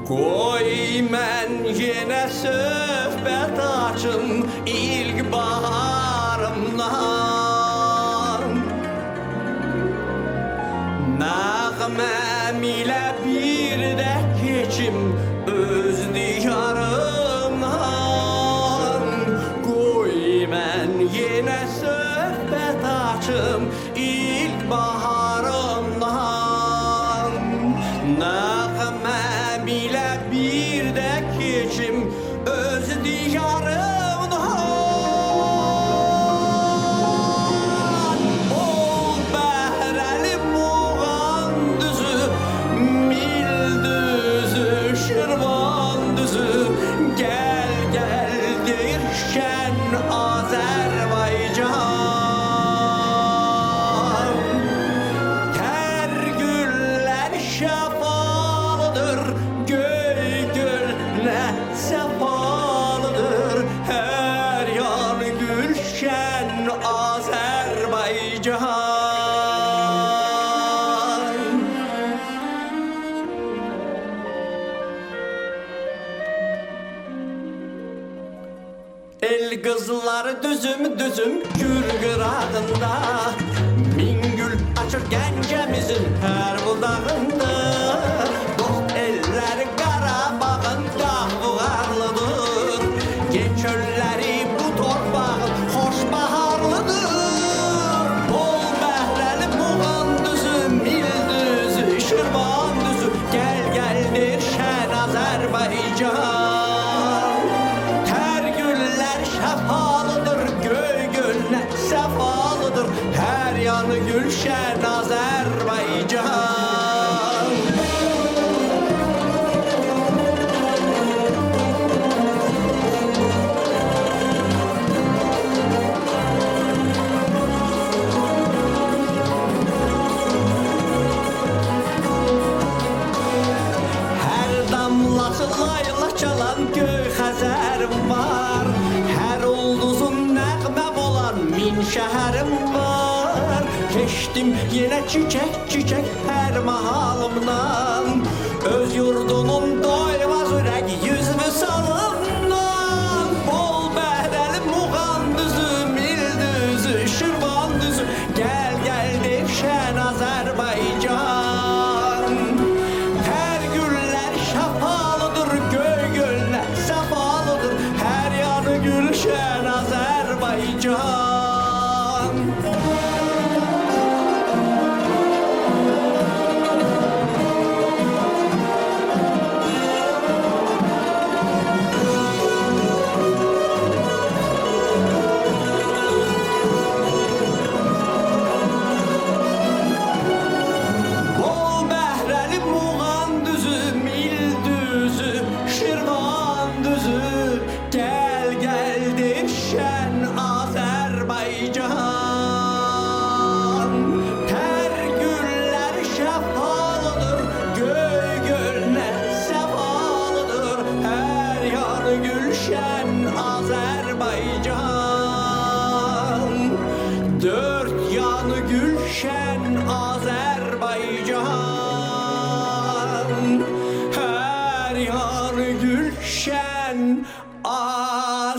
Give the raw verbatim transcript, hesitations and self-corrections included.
Qoy mən yenə söhbət açım ilk baharımdan. Nəğməm ilə bir də keçim öz diyarımdan. Qoy mən yenə söhbət açım ilk baharımdan. Nəğməm ilə bir də keçim öz diyarımdan. Ol bəhrəli Muğan düzü, Mil düzü, Şirvan düzü, gəl gəl deyir şən Azərbaycan. Tər güllər şəfalıdır, göy göllə səfalıdır, hər yan gülşən Azərbaycan. El qızları düzüm düzüm gül qırağında, min gül açır Gəncəmizin hər budağında. Dost elləri Qarabağın dağ-buğarlıdır, gen çölləri bu torpağın xoş baharlıdır. Bol bəhrəli Muğan düzü, Mil düzü, Şirvan düzü, gəl gəl deyir şən Azərbaycan. Tər güllər şəfalıdır, göy göllə səfalıdır, hər yanı gülşən Azərbaycan. Hər damlası layla çalan göy Xəzərim var, hər ulduzun nəğməm olan min şəhərim var. Keçdim yenə çiçək çiçək hər mahalımdan, öz yurdunun doymaz ürək yüz vüsalından. Bol bəhrəli Muğan düzü, Mil düzü, Şirvan düzü, gəl gəl deyir şən Azərbaycan. Hər güllər şəfalıdır, göy göllər səfalıdır, hər yanı gülşən Azərbaycan. Bol bəhrəli Muğan düzü, Mil düzü, Şirvan düzü, gəl gəl deyir şən Azərbaycan. Tər güllər şəfalıdır, göy göllər səfalıdır, hər yanı gülşən Azərbaycan. Dörd yanı gülşən Azərbaycan, hər yanı gülşən Azərbaycan.